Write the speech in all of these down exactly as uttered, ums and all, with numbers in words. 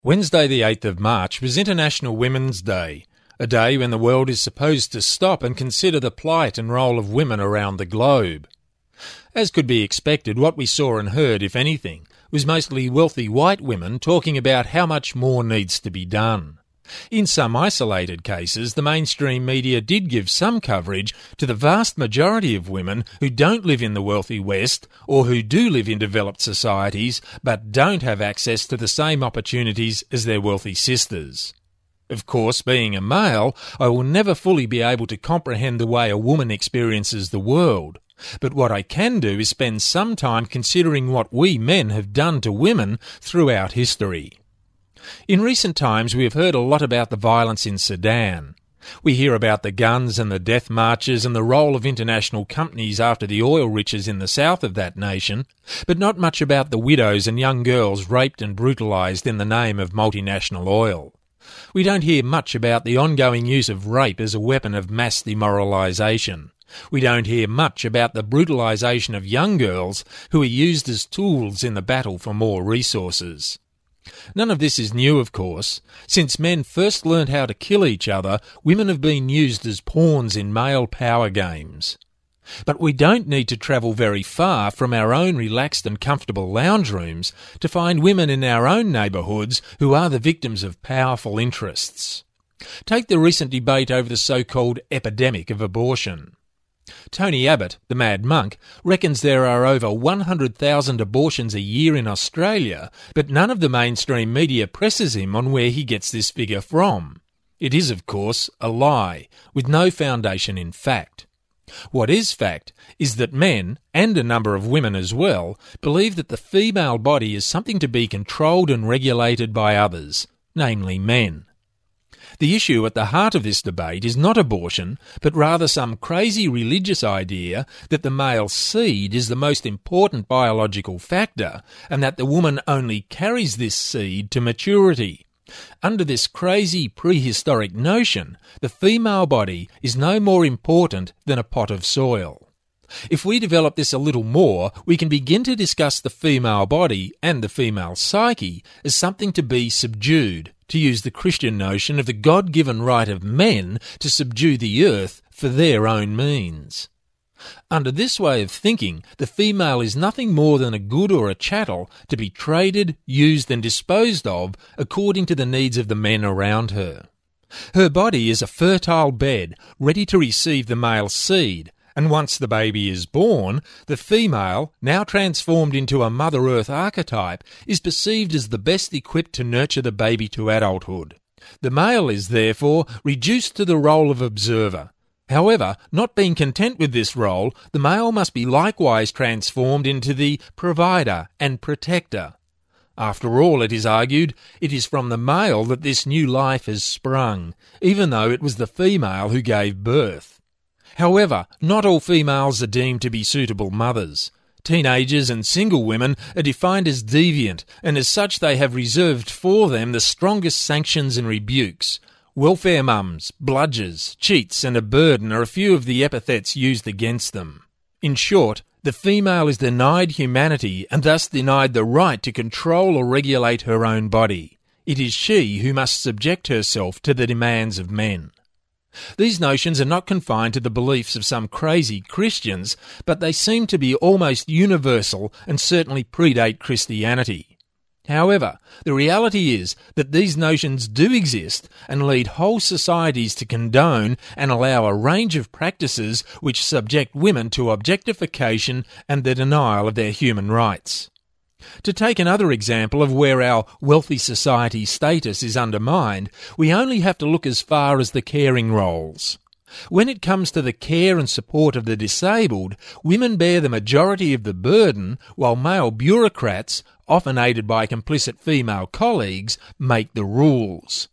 Wednesday the eighth of March was International Women's Day, a day when the world is supposed to stop and consider the plight and role of women around the globe. As could be expected, what we saw and heard, if anything, was mostly wealthy white women talking about how much more needs to be done. In some isolated cases, the mainstream media did give some coverage to the vast majority of women who don't live in the wealthy West or who do live in developed societies but don't have access to the same opportunities as their wealthy sisters. Of course, being a male, I will never fully be able to comprehend the way a woman experiences the world. But what I can do is spend some time considering what we men have done to women throughout history. In recent times we have heard a lot about the violence in Sudan. We hear about the guns and the death marches and the role of international companies after the oil riches in the south of that nation, but not much about the widows and young girls raped and brutalised in the name of multinational oil. We don't hear much about the ongoing use of rape as a weapon of mass demoralisation. We don't hear much about the brutalisation of young girls who are used as tools in the battle for more resources. None of this is new, of course. Since men first learned how to kill each other, women have been used as pawns in male power games. But we don't need to travel very far from our own relaxed and comfortable lounge rooms to find women in our own neighbourhoods who are the victims of powerful interests. Take the recent debate over the so-called epidemic of abortion. Tony Abbott, the Mad Monk, reckons there are over one hundred thousand abortions a year in Australia, but none of the mainstream media presses him on where he gets this figure from. It is, of course, a lie, with no foundation in fact. What is fact is that men, and a number of women as well, believe that the female body is something to be controlled and regulated by others, namely men. The issue at the heart of this debate is not abortion, but rather some crazy religious idea that the male seed is the most important biological factor and that the woman only carries this seed to maturity. Under this crazy prehistoric notion, the female body is no more important than a pot of soil. If we develop this a little more, we can begin to discuss the female body and the female psyche as something to be subdued, to use the Christian notion of the God-given right of men to subdue the earth for their own means. Under this way of thinking, the female is nothing more than a good or a chattel to be traded, used and disposed of according to the needs of the men around her. Her body is a fertile bed, ready to receive the male seed, and once the baby is born, the female, now transformed into a Mother Earth archetype, is perceived as the best equipped to nurture the baby to adulthood. The male is, therefore, reduced to the role of observer. However, not being content with this role, the male must be likewise transformed into the provider and protector. After all, it is argued, it is from the male that this new life has sprung, even though it was the female who gave birth. However, not all females are deemed to be suitable mothers. Teenagers and single women are defined as deviant, and as such they have reserved for them the strongest sanctions and rebukes. Welfare mums, bludgers, cheats and a burden are a few of the epithets used against them. In short, the female is denied humanity and thus denied the right to control or regulate her own body. It is she who must subject herself to the demands of men. These notions are not confined to the beliefs of some crazy Christians, but they seem to be almost universal and certainly predate Christianity. However, the reality is that these notions do exist and lead whole societies to condone and allow a range of practices which subject women to objectification and the denial of their human rights. To take another example of where our wealthy society status is undermined, we only have to look as far as the caring roles. When it comes to the care and support of the disabled, women bear the majority of the burden, while male bureaucrats, often aided by complicit female colleagues, make the rules.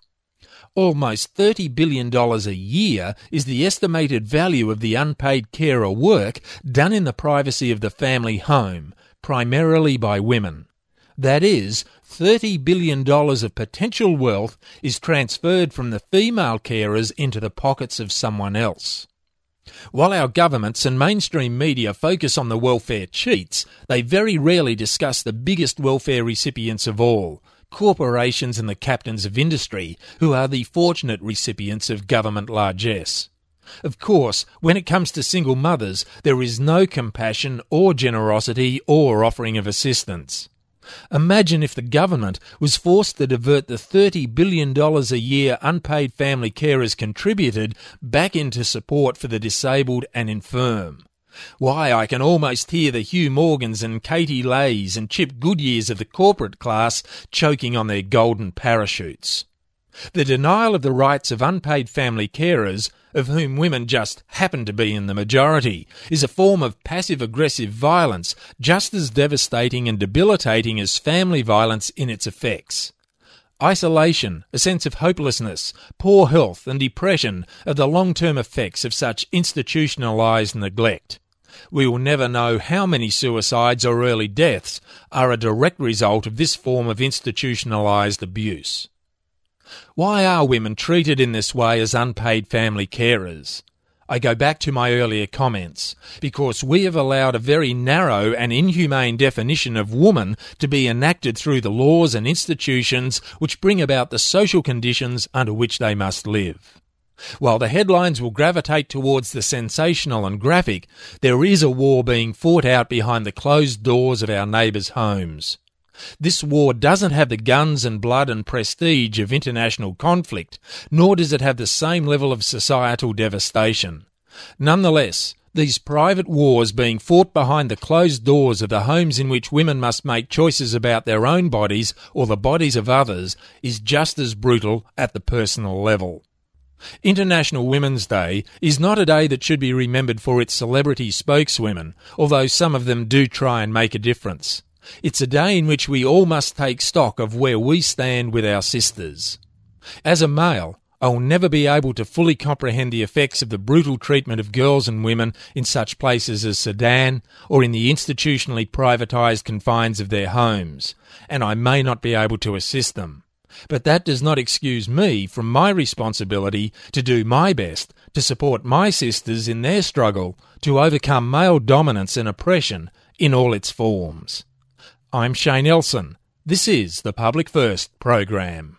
Almost thirty billion dollars a year is the estimated value of the unpaid carer work done in the privacy of the family home, primarily by women. That is, thirty billion dollars of potential wealth is transferred from the female carers into the pockets of someone else. While our governments and mainstream media focus on the welfare cheats, they very rarely discuss the biggest welfare recipients of all, corporations and the captains of industry who are the fortunate recipients of government largesse. Of course, when it comes to single mothers, there is no compassion or generosity or offering of assistance. Imagine if the government was forced to divert the thirty billion dollars a year unpaid family carers contributed back into support for the disabled and infirm. Why, I can almost hear the Hugh Morgans and Katie Lays and Chip Goodyears of the corporate class choking on their golden parachutes. The denial of the rights of unpaid family carers, of whom women just happen to be in the majority, is a form of passive-aggressive violence just as devastating and debilitating as family violence in its effects. Isolation, a sense of hopelessness, poor health and depression are the long-term effects of such institutionalised neglect. We will never know how many suicides or early deaths are a direct result of this form of institutionalised abuse. Why are women treated in this way as unpaid family carers? I go back to my earlier comments, because we have allowed a very narrow and inhumane definition of woman to be enacted through the laws and institutions which bring about the social conditions under which they must live. While the headlines will gravitate towards the sensational and graphic, there is a war being fought out behind the closed doors of our neighbours' homes. This war doesn't have the guns and blood and prestige of international conflict, nor does it have the same level of societal devastation. Nonetheless, these private wars being fought behind the closed doors of the homes in which women must make choices about their own bodies or the bodies of others is just as brutal at the personal level. International Women's Day is not a day that should be remembered for its celebrity spokeswomen, although some of them do try and make a difference. It's a day in which we all must take stock of where we stand with our sisters. As a male, I will never be able to fully comprehend the effects of the brutal treatment of girls and women in such places as Sudan or in the institutionally privatised confines of their homes, and I may not be able to assist them. But that does not excuse me from my responsibility to do my best to support my sisters in their struggle to overcome male dominance and oppression in all its forms. I'm Shane Elson. This is the Public First program.